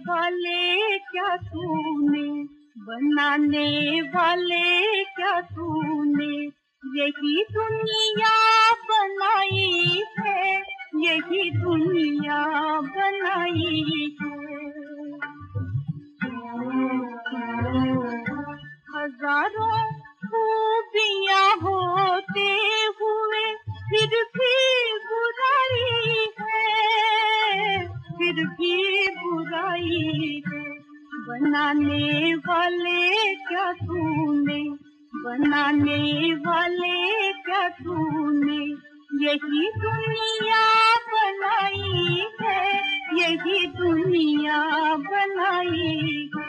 वाले क्या तूने, बनाने वाले क्या तूने, यही दुनिया बनाई है, यही दुनिया बनाई है। हजारों खूबियाँ होते हुए फिर भी बुराई है, फिर भी बुराई है। बनाने वाले क्या तूने, बनाने वाले क्या तूने, यही दुनिया बनाई है, यही दुनिया बनाई है।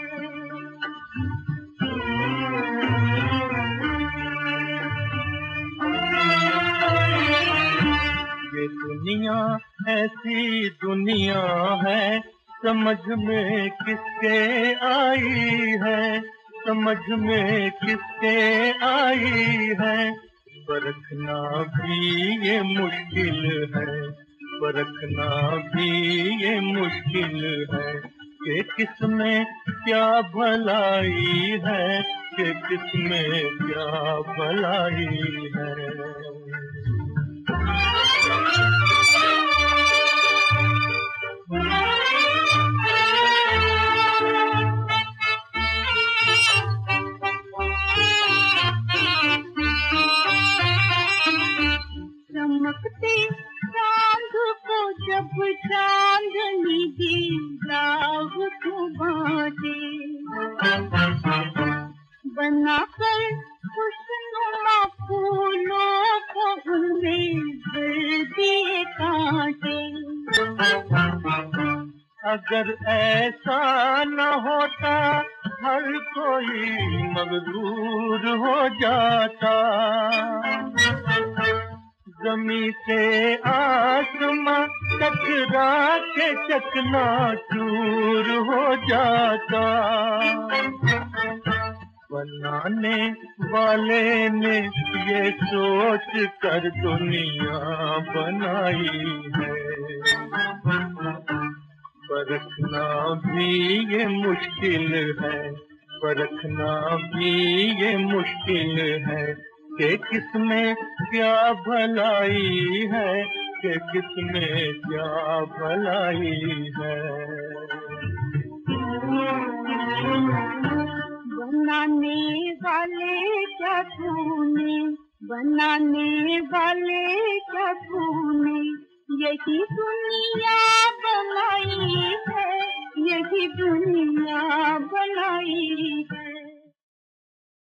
ये दुनिया ऐसी दुनिया है, समझ में किसके आई है, समझ में किसके आई है। परखना भी ये मुश्किल है, परखना भी ये मुश्किल है कि किसमें क्या भलाई है, कि किसमें क्या भलाई है। चमकते चांद को जब चांदनी दी, राह को बांटे बनाकर खुशनुमा फूलों को उनमें भर दिए कांटे। अगर ऐसा न होता हर कोई मगरूर हो जाता, ज़मीं से आसमां टकरा के चकनाचूर हो जाता। बनाने वाले ने ये सोच कर दुनिया बनाई है, परखना भी ये मुश्किल है, परखना भी ये मुश्किल है कि किसमें क्या भलाई है, कि किसमें क्या भलाई है। बनाने वाले क्या तूने, बनाने वाले क्या तूने, यही दुनिया बनाई है, यही दुनिया बनाई है।